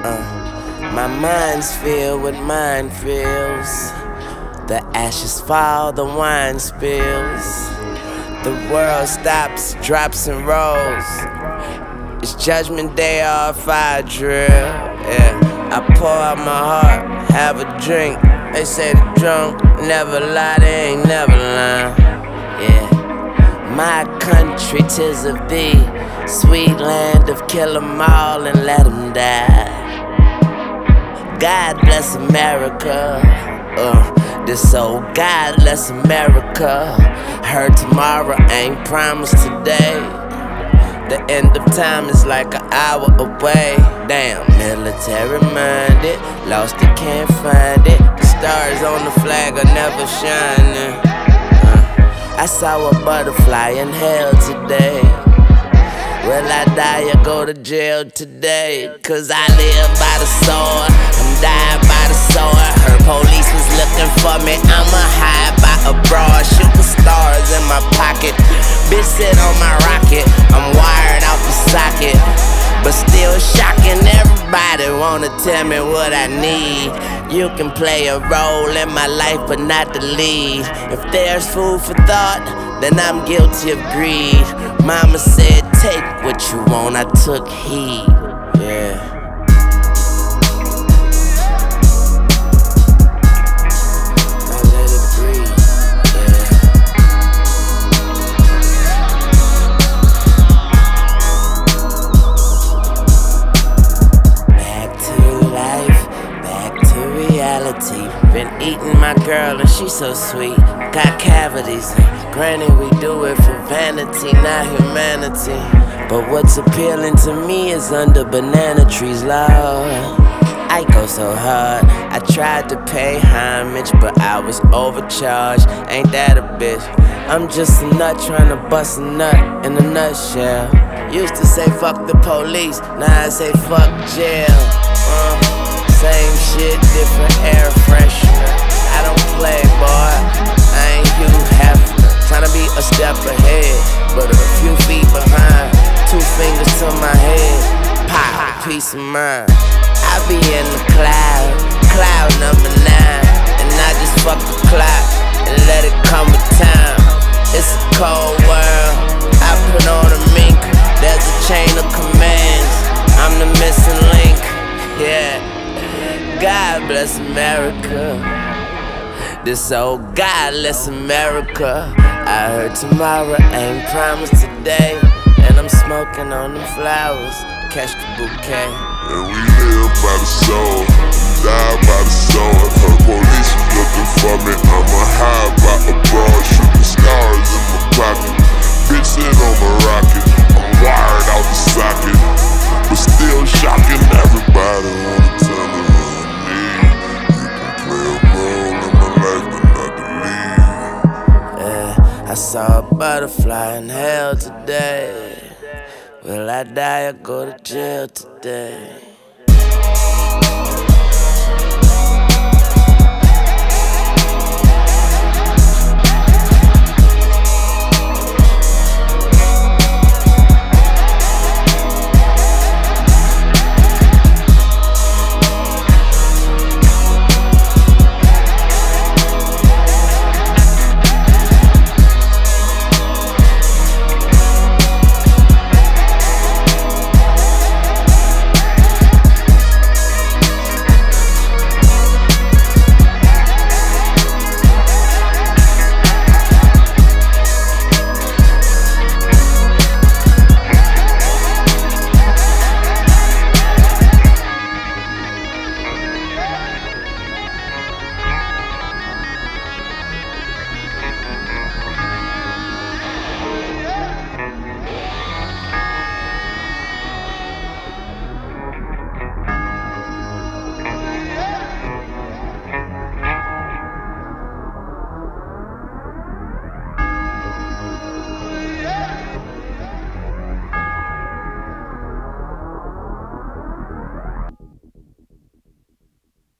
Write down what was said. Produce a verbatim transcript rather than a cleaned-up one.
Uh, my mind's filled with minefields. The ashes fall, the wine spills. The world stops, drops and rolls. It's judgment day or fire drill. Yeah, I pour out my heart, have a drink. They say the drunk never lie, they ain't never lying. Yeah, my country, 'tis of thee, sweet land of kill 'em all and let 'em die. God bless America. Uh, this old God bless America. Heard tomorrow ain't promised today. The end of time is like an hour away. Damn, military minded, lost it, can't find it. The stars on the flag are never shining. uh, I saw a butterfly in hell today. Will I die or go to jail today? Cause I live by the sword, I'm dying by the sword. Her police was looking for me, I'ma hide by a broad. Shooting stars in my pocket, bitch sit on my rocket. I'm wired out the socket, but still shocking. Everybody wanna tell me what I need. You can play a role in my life but not the lead. If there's food for thought, then I'm guilty of greed. Mama said take what you want, I took heed. Yeah. Been eating my girl and she so sweet. Got cavities, and granted we do it for vanity, not humanity. But what's appealing to me is under banana trees, Lord. I go so hard, I tried to pay homage, but I was overcharged. Ain't that a bitch? I'm just a nut trying to bust a nut in a nutshell. Used to say fuck the police, now I say fuck jail. uh. Same shit, different air freshener. I don't play, boy, I ain't Hugh Hefner. Tryna be a step ahead, but a few feet behind. Two fingers to my head, pop, peace of mind. I be in the cloud, cloud number nine. And I just fuck the clock and let it come with time. It's a cold world, I put on a mink. There's a chain of commands, I'm the missing link. Yeah, God bless America. This old godless America. I heard tomorrow ain't promised today, and I'm smoking on them flowers. Catch the bouquet. And we live by the soul, die by the sword. Her police was looking for me, I'ma hide by a broad. Shooting stars in my pocket, bitch sit on my rocket. I'm wired out the socket, but still shocking. Everybody wanna tell me I saw a butterfly in hell today. Will I die or go to jail today?